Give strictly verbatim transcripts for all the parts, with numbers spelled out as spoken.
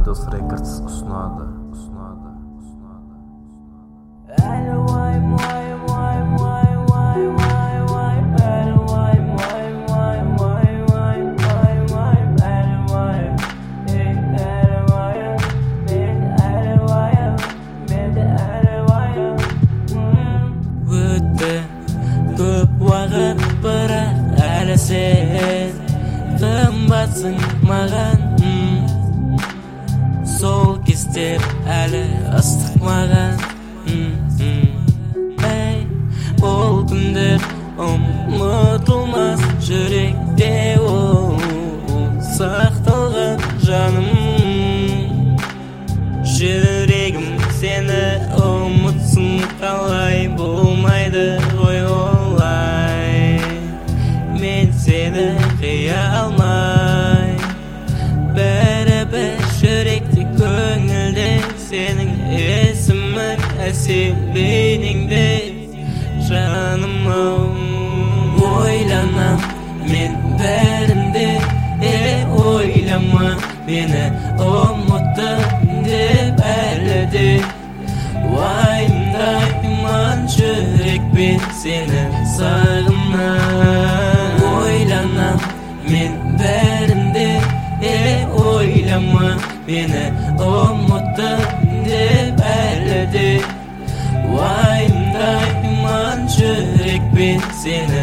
Eidos Records ұсынады, ұсынады, ұсынады. Әлі уайым, уайым, уайым, уайым, уайым, уайым, уайым, әлі уайым, уайым, уайым, уайым, уайым, уайым, уайым, әлі уайым, ей, әлі уайым, мен әлі уайым, мен де әлі уайым. Өтті көп уақыт, бірақ әлі сен қымбатсың маған. Сол кездер әлі ыстық маған. Ей, ол күндер ұмытылмас, жүректе ол сақталған жаным. Жүрегім сені ұмытсын қалай, болмайды ғой олай. Мен сені қия алмай, бәрібір жүректе көңілде сенің есімің әсерленіңде жаным-ау. Ойланам мен бәрінде, е, ойлама мені ұмыттым деп әлі де. Уайымдаймын жүрекпен сені сағынам. Ойланам мен бәрінде, е, ойлама мені ұмыттым деп әлі де. Уайымдаймын жүрекпен сені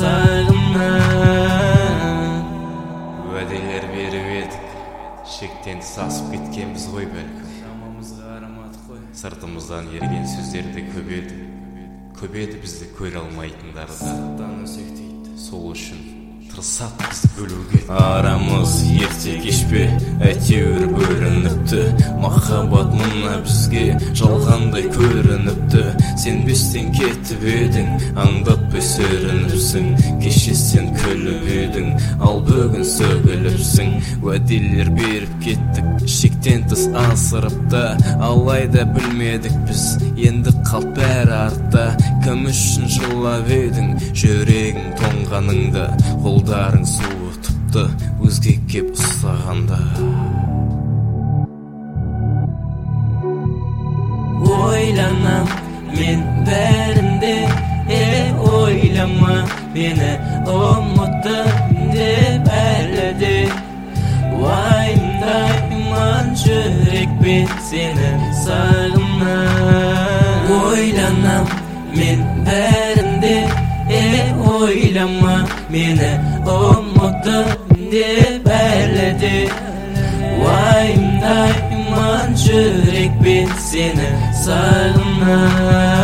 сағынам. Уәделер беріп едік, шектен тыс асып кеткенбіз ғой бәлкім. Шамамызға арамадық қой. Сыртымыздан ерген сөздерді көп еді, көп еді бізді көре алмайтындары да. Сырттан өсек дейді. Сол үшін тырысады бізді бөлуге. Арамыз ерте кешпе, әйтеуір бөлініпті. Махаббат мына бізге жалғандай көрініпті. Сенбестен кетіп едің, аңдатпай сүрініпсің. Кеше сен күліп едің, ал бүгін сөгіліпсің. Уәделер беріп кеттік, шектен тыс асырыпта. Алайда білмедік біз, енді қалт бәрі артта. Кім үшін жылап едің, жүрегің тоңғаныңда. Қолдарың суытыпты, өзге кеп ұстағанда. Ойланам мен бәрінде, е, ойлама мені ұмыттым деп әлі де. Уайымдаймын жүрекпен сені сағынам. Ойланам мен бәрінде, е, ойлама мені ұмыттым деп әлі де. Уайымдаймын жүрекпен сені сағынам.